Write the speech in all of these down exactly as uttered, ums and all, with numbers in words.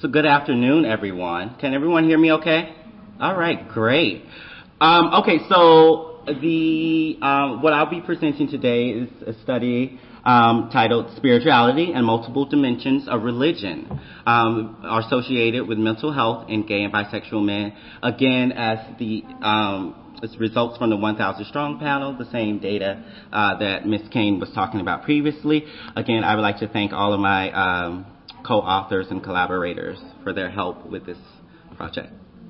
So good afternoon, everyone. Can everyone hear me okay? All right, great. Um, okay, so the um, what I'll be presenting today is a study um, titled Spirituality and Multiple Dimensions of Religion um, are associated with mental health in gay and bisexual men. Again, as the um, This results from the one thousand strong panel, the same data uh, that Miz Kane was talking about previously. Again, I would like to thank all of my um, co-authors and collaborators for their help with this project.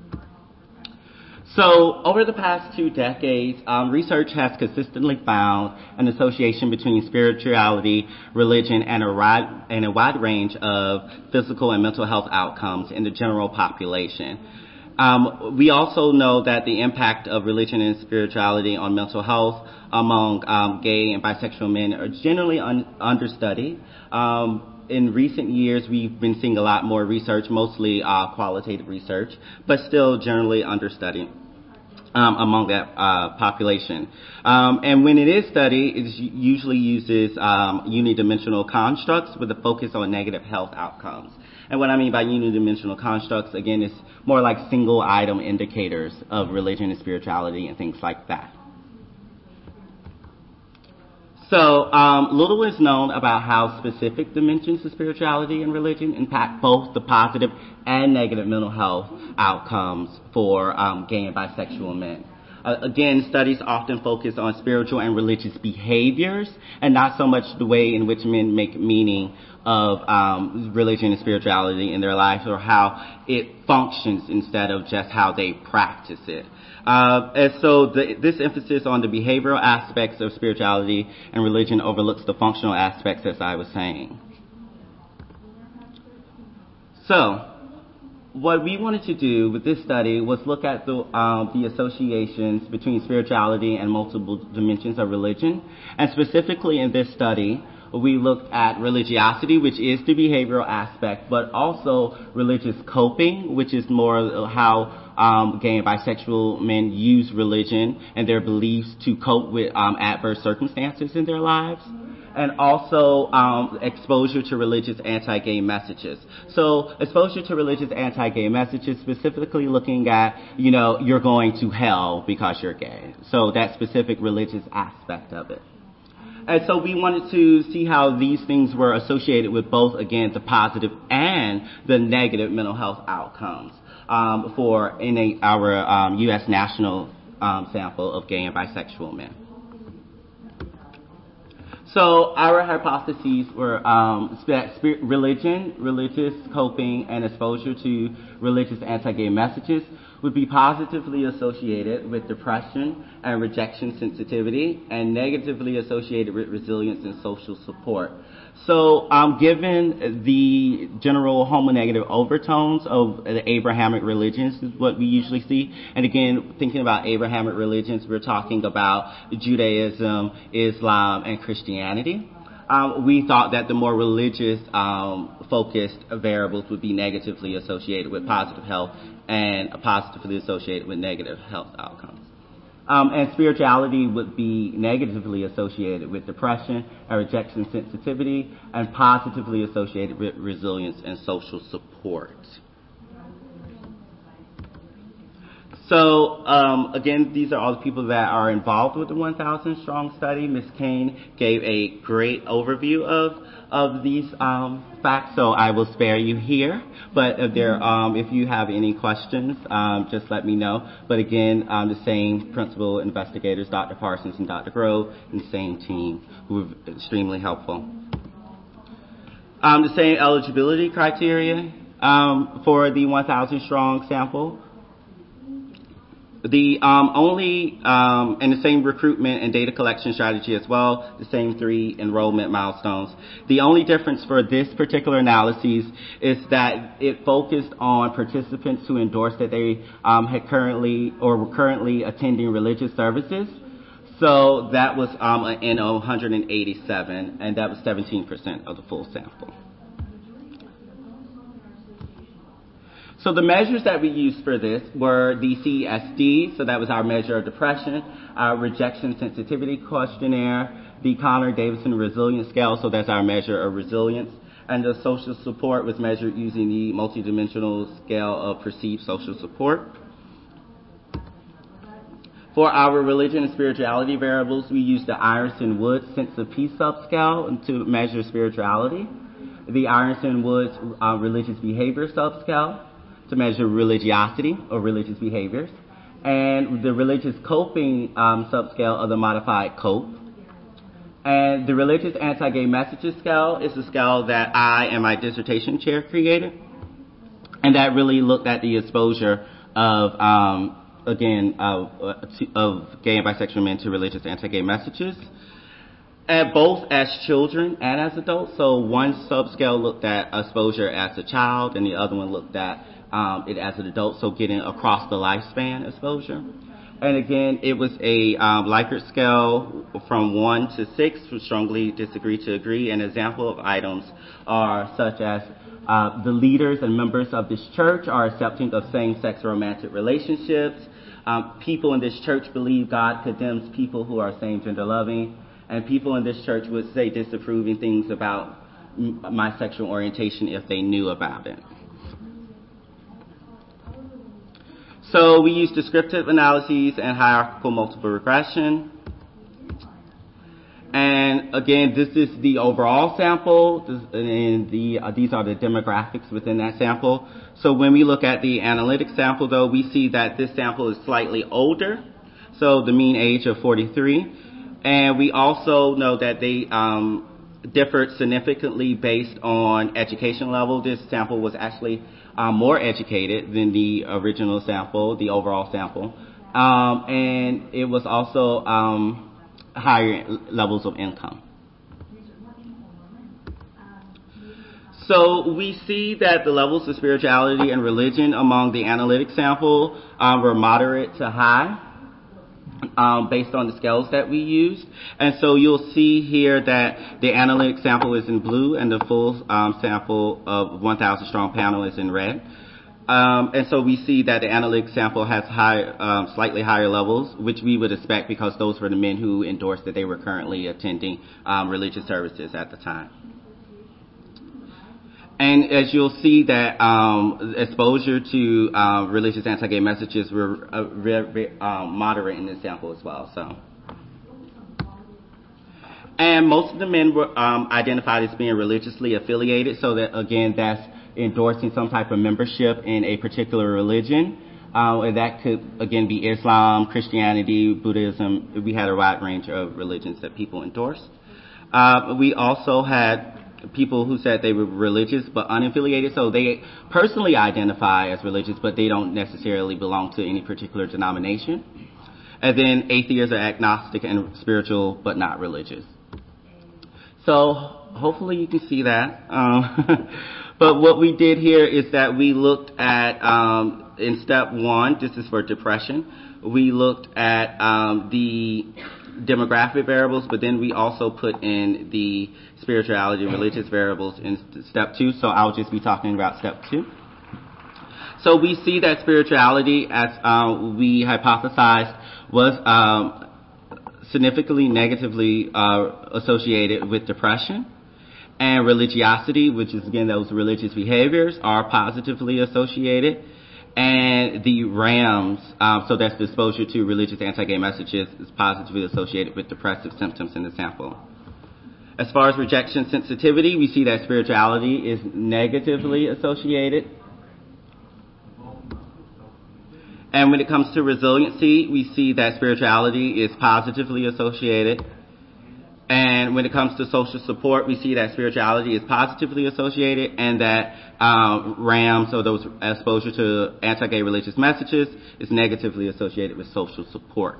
So, over the past two decades, um, research has consistently found an association between spirituality, religion, and a, wide, and a wide range of physical and mental health outcomes in the general population. Um, we also know that the impact of religion and spirituality on mental health among um, gay and bisexual men are generally un- understudied. Um, in recent years, we've been seeing a lot more research, mostly uh, qualitative research, but still generally understudied um, among that uh, population. Um, and when it is studied, it usually uses um, unidimensional constructs with a focus on negative health outcomes. And what I mean by unidimensional constructs, again, is more like single item indicators of religion and spirituality and things like that. So, um, little is known about how specific dimensions of spirituality and religion impact both the positive and negative mental health outcomes for um, gay and bisexual men. Uh, again, studies often focus on spiritual and religious behaviors and not so much the way in which men make meaning of um, religion and spirituality in their lives or how it functions instead of just how they practice it. Uh, and so the, this emphasis on the behavioral aspects of spirituality and religion overlooks the functional aspects, as I was saying. So, what we wanted to do with this study was look at the, um, the associations between spirituality and multiple dimensions of religion. And specifically in this study, we looked at religiosity, which is the behavioral aspect, but also religious coping, which is more how um, gay and bisexual men use religion and their beliefs to cope with um, adverse circumstances in their lives. And also um, exposure to religious anti-gay messages. So exposure to religious anti-gay messages, specifically looking at, you know, you're going to hell because you're gay. So that specific religious aspect of it. And so we wanted to see how these things were associated with both, again, the positive and the negative mental health outcomes um, for in a, our um, U S national um, sample of gay and bisexual men. So our hypotheses were um, spirit, religion, religious coping, and exposure to religious anti-gay messages would be positively associated with depression and rejection sensitivity and negatively associated with resilience and social support. So um, given the general homonegative overtones of the Abrahamic religions is what we usually see. And again, thinking about Abrahamic religions, we're talking about Judaism, Islam, and Christianity. Um, we thought that the more religious um, focused variables would be negatively associated with positive health and positively associated with negative health outcomes. Um, and spirituality would be negatively associated with depression and rejection sensitivity and positively associated with resilience and social support. So, um, again, these are all the people that are involved with the one thousand strong study. Miz Kane gave a great overview of of these um, facts, so I will spare you here. But if there, um, if you have any questions, um, just let me know. But again, um, the same principal investigators, Doctor Parsons and Doctor Grove, and the same team who were extremely helpful. Um, the same eligibility criteria um, for the one thousand strong sample. The um, only, um, and the same recruitment and data collection strategy as well, the same three enrollment milestones. The only difference for this particular analysis is that it focused on participants who endorsed that they um, had currently or were currently attending religious services. So that was um, an N O one hundred eighty-seven, and that was seventeen percent of the full sample. So the measures that we used for this were the C E S D, so that was our measure of depression, our rejection sensitivity questionnaire, the Connor Davidson resilience scale, so that's our measure of resilience, And the social support was measured using the multidimensional scale of perceived social support. For our religion and spirituality variables, we used the Ironson-Woods sense of peace subscale to measure spirituality, the Ironson-Woods uh, religious behavior subscale to measure religiosity or religious behaviors, and the religious coping um, subscale of the modified COPE. And the religious anti-gay messages scale is a scale that I and my dissertation chair created, and that really looked at the exposure of, um, again, of, of gay and bisexual men to religious anti-gay messages, and both as children and as adults. So one subscale looked at exposure as a child, and the other one looked at um, it as an adult, so getting across the lifespan exposure. And again, it was a um, Likert scale from one to six, from strongly disagree to agree. An example of items are such as uh, the leaders and members of this church are accepting of same-sex romantic relationships. Um, people in this church believe God condemns people who are same-gender loving. And people in this church would say disapproving things about m- my sexual orientation if they knew about it. So we use descriptive analyses and hierarchical multiple regression. And again, this is the overall sample, this, and the, uh, these are the demographics within that sample. So when we look at the analytic sample, though, we see that this sample is slightly older, so the mean age of forty-three. And we also know that they um, differed significantly based on education level. This sample was actually um, more educated than the original sample, the overall sample. Um, and it was also um, higher levels of income. So we see that the levels of spirituality and religion among the analytic sample um, were moderate to high. Um, based on the scales that we used. And so you'll see here that the analytic sample is in blue and the full um, sample of one thousand strong panel is in red. Um, and so we see that the analytic sample has high, um, slightly higher levels, which we would expect because those were the men who endorsed that they were currently attending um, religious services at the time. And as you'll see that um, exposure to uh, religious anti-gay messages were uh, re- re- um, moderate in this sample as well. So, and most of the men were um, identified as being religiously affiliated. So that again, that's endorsing some type of membership in a particular religion. Uh, and that could again be Islam, Christianity, Buddhism. We had a wide range of religions that people endorsed. Uh, we also had people who said they were religious but unaffiliated, so they personally identify as religious, but they don't necessarily belong to any particular denomination. And then atheists are agnostic and spiritual but not religious. So hopefully you can see that. Um, but what we did here is that we looked at, um, in step one, this is for depression, we looked at um, the demographic variables, but then we also put in the spirituality and religious variables in step two, so I'll just be talking about step two. So we see that spirituality, as uh, we hypothesized, was um, significantly negatively uh, associated with depression, and religiosity, which is again those religious behaviors, are positively associated. And the RAMS, um, so that's the exposure to religious anti-gay messages, is positively associated with depressive symptoms in the sample. As far as rejection sensitivity, we see that spirituality is negatively associated. And when it comes to resiliency, we see that spirituality is positively associated. And when it comes to social support, we see that spirituality is positively associated and that um, RAMS, or those exposure to anti-gay religious messages, is negatively associated with social support.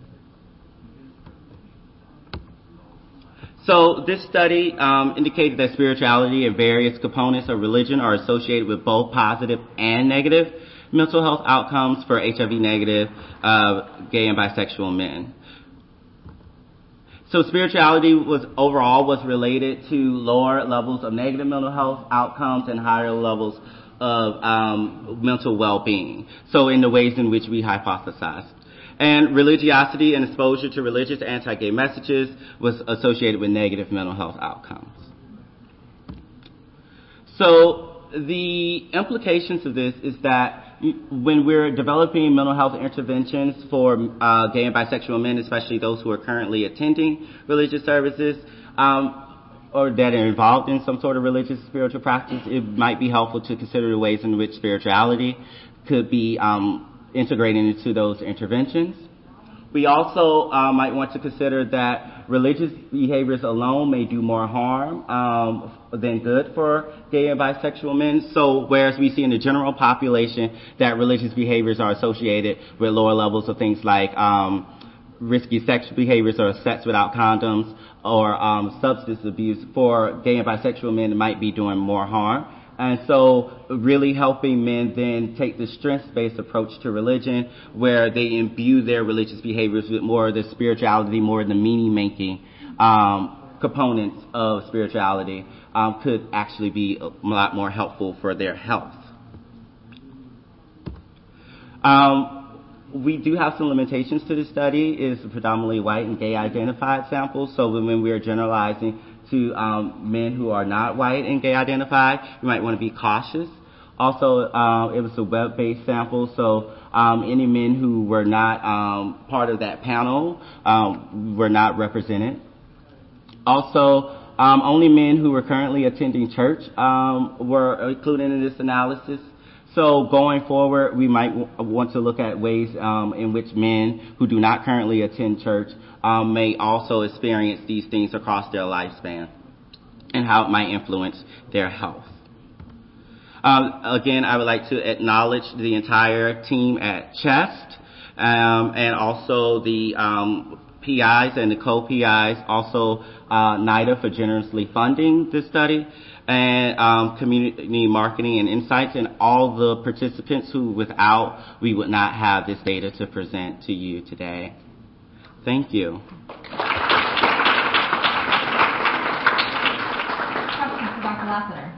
So this study um, indicated that spirituality and various components of religion are associated with both positive and negative mental health outcomes for H I V negative uh, gay and bisexual men. So spirituality was overall was related to lower levels of negative mental health outcomes and higher levels of um, mental well-being. So in the ways in which we hypothesized. And religiosity and exposure to religious anti-gay messages was associated with negative mental health outcomes. So the implications of this is that when we're developing mental health interventions for uh, gay and bisexual men, especially those who are currently attending religious services, um, or that are involved in some sort of religious spiritual practice, it might be helpful to consider the ways in which spirituality could be um, integrated into those interventions. We also uh, might want to consider that religious behaviors alone may do more harm um, than good for gay and bisexual men. So whereas we see in the general population that religious behaviors are associated with lower levels of things like um, risky sexual behaviors or sex without condoms or um, substance abuse, for gay and bisexual men it might be doing more harm. And so really helping men then take the strengths-based approach to religion where they imbue their religious behaviors with more of the spirituality, more of the meaning-making um, components of spirituality um, could actually be a lot more helpful for their health. Um, we do have some limitations to the study. It is predominantly white and gay identified samples, so when we are generalizing to um, men who are not white and gay identified, you might want to be cautious. Also, uh, it was a web-based sample, so um, any men who were not um, part of that panel um, were not represented. Also, um, only men who were currently attending church um, were included in this analysis. So going forward, we might w- want to look at ways um, in which men who do not currently attend church um, may also experience these things across their lifespan and how it might influence their health. Um, again, I would like to acknowledge the entire team at CHEST um, and also the um, P Is and the co-P Is, also uh, NIDA for generously funding this study, and um, Community Marketing and Insights, and all the participants who without we would not have this data to present to you today. Thank you. Questions for Doctor Lassiter?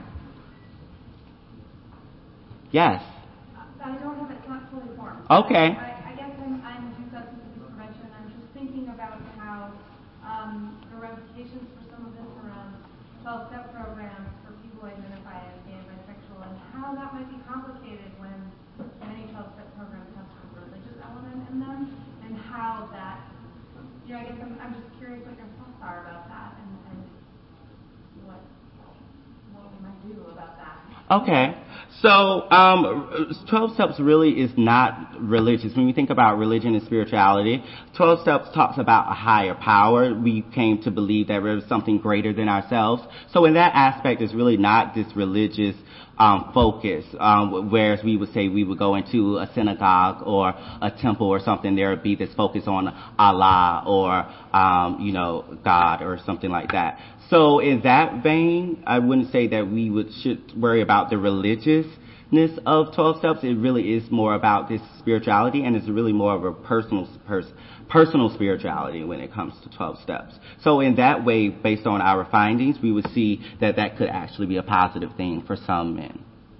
Yes. I don't have it, it's not fully formed. Okay. I, I guess I'm, I'm in substance abuse prevention. I'm just thinking about how um, the ramifications for some of this around twelve-step programs for people who identify as gay and bisexual, and how that might be complicated when many twelve-step programs have some religious element in them, and how that, you know, I guess I'm, I'm just curious what your thoughts are about that, and, and what what we might do about that. Okay. So, um, twelve Steps really is not religious. When we think about religion and spirituality, twelve Steps talks about a higher power. We came to believe that there was something greater than ourselves. So in that aspect, it's really not this religious um, focus, um, whereas we would say we would go into a synagogue or a temple or something, there would be this focus on Allah or, um, you know, God or something like that. So in that vein, I wouldn't say that we would should worry about the religiousness of twelve Steps. It really is more about this spirituality, and it's really more of a personal pers- personal spirituality when it comes to twelve Steps. So in that way, based on our findings, we would see that that could actually be a positive thing for some men.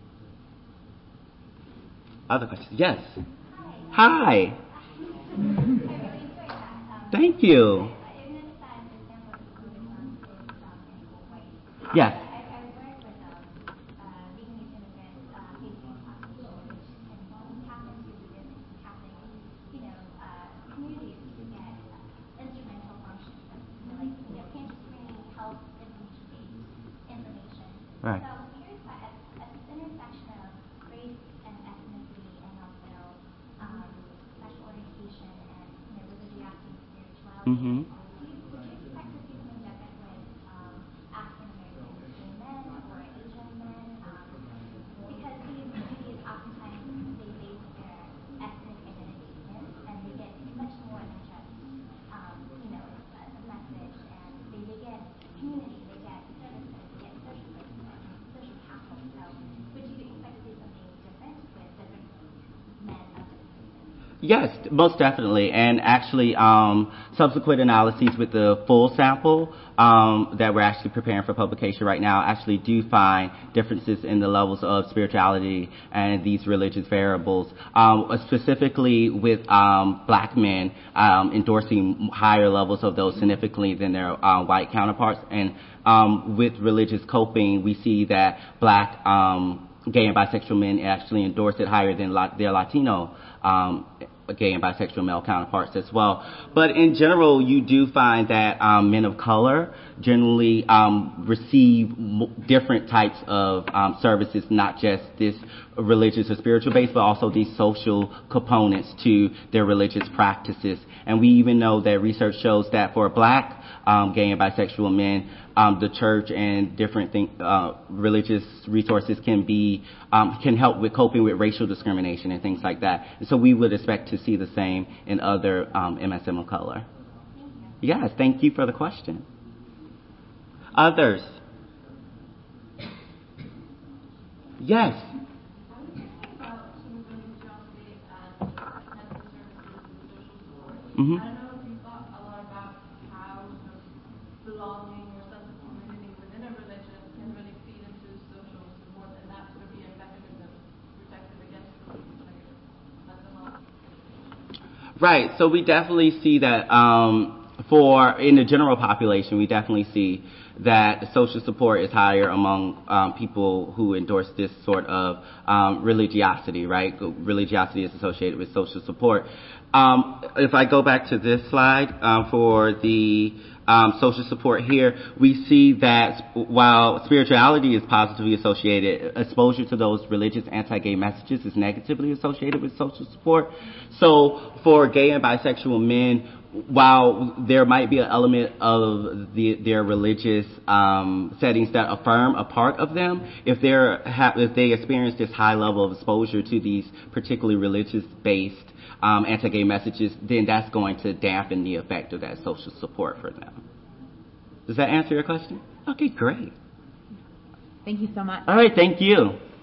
Other questions? Yes. Hi. Hi. Thank you. Yes. I, I work with um, uh, Vietnamese immigrants uh, facing population, and what happens is within Catholic, you know, uh, communities to get uh, instrumental functions, you know, like, you know, cancer screening, health information-based information. Right. So I was curious about at, at this intersection of race and ethnicity, and also um, sexual orientation and, you know, religiosity and spirituality. Mm-hmm. Yes, most definitely. And actually, um, subsequent analyses with the full sample um, that we're actually preparing for publication right now actually do find differences in the levels of spirituality and these religious variables, um, specifically with um, black men um, endorsing higher levels of those significantly than their uh, white counterparts. And um, with religious coping, we see that black um, gay and bisexual men actually endorse it higher than la- their Latino um, gay and bisexual male counterparts as well. But in general, you do find that um, men of color generally um, receive m- different types of um, services, not just this religious or spiritual base, but also these social components to their religious practices. And we even know that research shows that for black um, gay and bisexual men, um, the church and different thing, uh, religious resources can be um, can help with coping with racial discrimination and things like that. And so we would expect to see the same in other um, M S M of color. Yes, thank you for the question. Others? Yes. Mm-hmm. I don't know if you thought a lot about how sort of belonging or sense of community within a religion can really feed into social support, and that sort of be a mechanism protective against the negative mental health. Right. So we definitely see that um, for in the general population, we definitely see that social support is higher among um, people who endorse this sort of um, religiosity, right? Religiosity is associated with social support. Um, if I go back to this slide um, for the um, social support here, we see that while spirituality is positively associated, exposure to those religious anti-gay messages is negatively associated with social support. So for gay and bisexual men, while there might be an element of the, their religious um, settings that affirm a part of them, if they're ha- if they experience this high level of exposure to these particularly religious-based um, anti-gay messages, then that's going to dampen the effect of that social support for them. Does that answer your question? Okay, great. Thank you so much. All right, thank you.